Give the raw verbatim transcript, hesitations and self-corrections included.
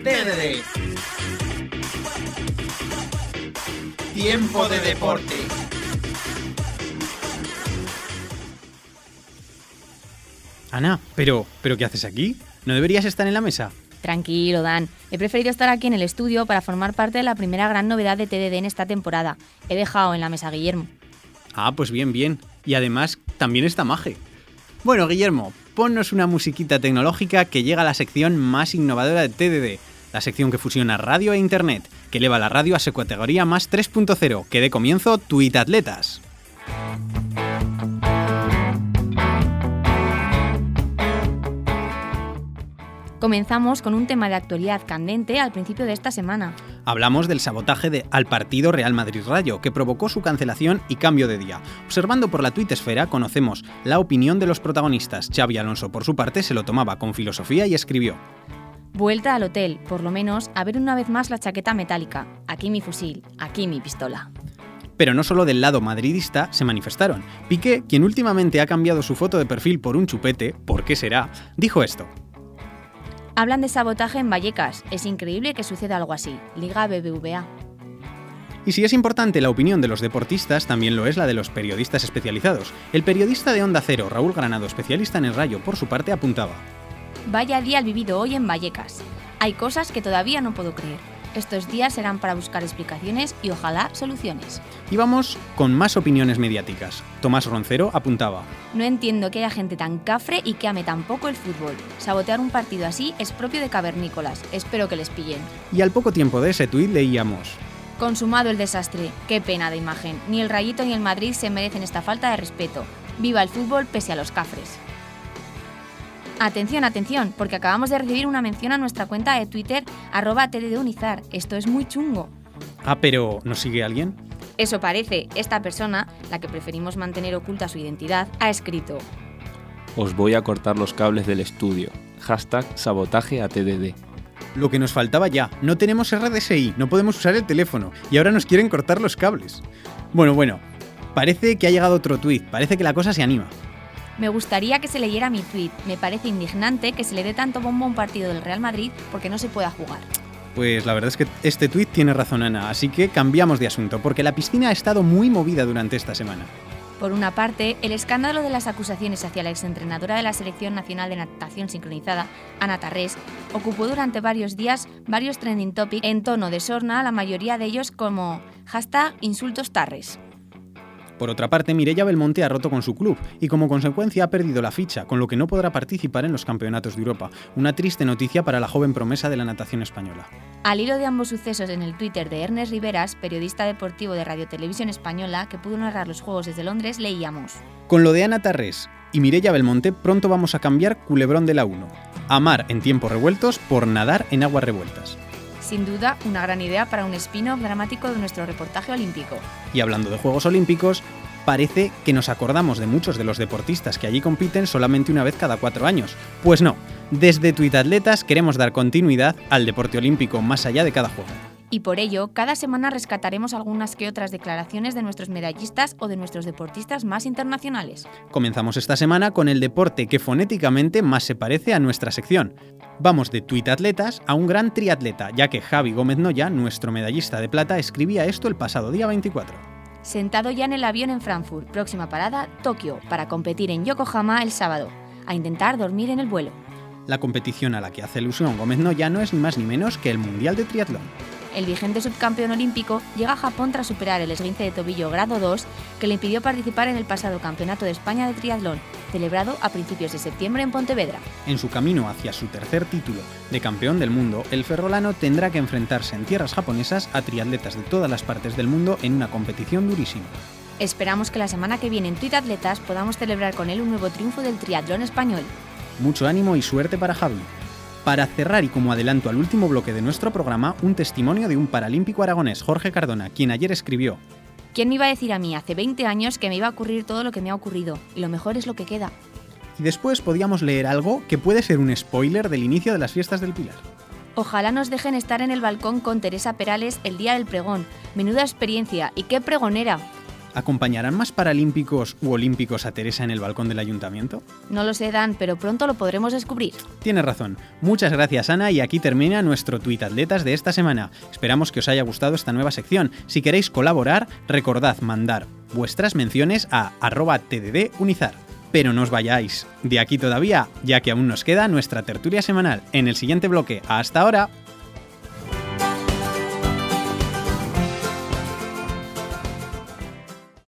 T D D. Tiempo de deporte. Ana, pero, ¿pero qué haces aquí? ¿No deberías estar en la mesa? Tranquilo, Dan. He preferido estar aquí en el estudio para formar parte de la primera gran novedad de T D D en esta temporada. He dejado en la mesa a Guillermo. Ah, pues bien, bien. Y además, también está Maje. Bueno, Guillermo, ponnos una musiquita tecnológica que llega a la sección más innovadora de T D D. La sección que fusiona radio e internet, que eleva la radio a su categoría más tres punto cero, que dé comienzo Tuitatletas. Comenzamos con un tema de actualidad candente al principio de esta semana. Hablamos del sabotaje de, al partido Real Madrid-Rayo, que provocó su cancelación y cambio de día. Observando por la tuitesfera, conocemos la opinión de los protagonistas. Xavi Alonso, por su parte, se lo tomaba con filosofía y escribió: Vuelta al hotel, por lo menos, a ver una vez más la chaqueta metálica. Aquí mi fusil, aquí mi pistola. Pero no solo del lado madridista se manifestaron. Piqué, quien últimamente ha cambiado su foto de perfil por un chupete, ¿por qué será?, dijo esto: Hablan de sabotaje en Vallecas. Es increíble que suceda algo así. Liga B B V A. Y si es importante la opinión de los deportistas, también lo es la de los periodistas especializados. El periodista de Onda Cero, Raúl Granado, especialista en el Rayo, por su parte apuntaba: Vaya día el vivido hoy en Vallecas. Hay cosas que todavía no puedo creer. Estos días serán para buscar explicaciones y ojalá soluciones. Y vamos con más opiniones mediáticas. Tomás Roncero apuntaba: No entiendo que haya gente tan cafre y que ame tan poco el fútbol. Sabotear un partido así es propio de cavernícolas. Espero que les pillen. Y al poco tiempo de ese tuit leíamos: Consumado el desastre. Qué pena de imagen. Ni el Rayito ni el Madrid se merecen esta falta de respeto. Viva el fútbol pese a los cafres. Atención, atención, porque acabamos de recibir una mención a nuestra cuenta de Twitter, arroba tddunizar. Esto es muy chungo. Ah, pero ¿nos sigue alguien? Eso parece. Esta persona, la que preferimos mantener oculta su identidad, ha escrito: Os voy a cortar los cables del estudio. Hashtag sabotaje a T D D. Lo que nos faltaba ya. No tenemos R D S I, no podemos usar el teléfono y ahora nos quieren cortar los cables. Bueno, bueno, parece que ha llegado otro tuit, parece que la cosa se anima. Me gustaría que se leyera mi tuit. Me parece indignante que se le dé tanto bombo a un partido del Real Madrid porque no se pueda jugar. Pues la verdad es que este tuit tiene razón, Ana, así que cambiamos de asunto, porque la piscina ha estado muy movida durante esta semana. Por una parte, el escándalo de las acusaciones hacia la exentrenadora de la Selección Nacional de Natación Sincronizada, Ana Tarrés, ocupó durante varios días varios trending topics en tono de sorna, la mayoría de ellos como hashtag insultos Tarrés. Por otra parte, Mireia Belmonte ha roto con su club y como consecuencia ha perdido la ficha, con lo que no podrá participar en los campeonatos de Europa. Una triste noticia para la joven promesa de la natación española. Al hilo de ambos sucesos, en el Twitter de Ernest Riveras, periodista deportivo de Radio Televisión Española, que pudo narrar los Juegos desde Londres, leíamos: Con lo de Ana Tarrés y Mireia Belmonte pronto vamos a cambiar culebrón de la uno. Amar en tiempos revueltos por nadar en aguas revueltas. Sin duda, una gran idea para un spin-off dramático de nuestro reportaje olímpico. Y hablando de Juegos Olímpicos, parece que nos acordamos de muchos de los deportistas que allí compiten solamente una vez cada cuatro años. Pues no, desde Tuitatletas queremos dar continuidad al deporte olímpico más allá de cada juego. Y por ello, cada semana rescataremos algunas que otras declaraciones de nuestros medallistas o de nuestros deportistas más internacionales. Comenzamos esta semana con el deporte que fonéticamente más se parece a nuestra sección. Vamos de tuitatletas a un gran triatleta, ya que Javi Gómez Noya, nuestro medallista de plata, escribía esto el pasado día veinticuatro. Sentado ya en el avión en Frankfurt, próxima parada, Tokio, para competir en Yokohama el sábado, a intentar dormir en el vuelo. La competición a la que hace alusión Gómez Noya no es ni más ni menos que el Mundial de Triatlón. El vigente subcampeón olímpico llega a Japón tras superar el esguince de tobillo grado dos que le impidió participar en el pasado Campeonato de España de Triatlón, celebrado a principios de septiembre en Pontevedra. En su camino hacia su tercer título de campeón del mundo, el ferrolano tendrá que enfrentarse en tierras japonesas a triatletas de todas las partes del mundo en una competición durísima. Esperamos que la semana que viene en Tuitatletas podamos celebrar con él un nuevo triunfo del triatlón español. Mucho ánimo y suerte para Javi. Para cerrar y como adelanto al último bloque de nuestro programa, un testimonio de un paralímpico aragonés, Jorge Cardona, quien ayer escribió: ¿Quién me iba a decir a mí hace veinte años que me iba a ocurrir todo lo que me ha ocurrido? Y lo mejor es lo que queda. Y después podíamos leer algo que puede ser un spoiler del inicio de las fiestas del Pilar. Ojalá nos dejen estar en el balcón con Teresa Perales el día del pregón. Menuda experiencia, y qué pregonera. ¿acompañarán más paralímpicos u olímpicos a Teresa en el balcón del ayuntamiento? No lo sé, Dan, pero pronto lo podremos descubrir. Tienes razón. Muchas gracias, Ana, y aquí termina nuestro Tuit Atletas de esta semana. Esperamos que os haya gustado esta nueva sección. Si queréis colaborar, recordad mandar vuestras menciones a arroba tddunizar. Pero no os vayáis de aquí todavía, ya que aún nos queda nuestra tertulia semanal en el siguiente bloque. ¡Hasta ahora!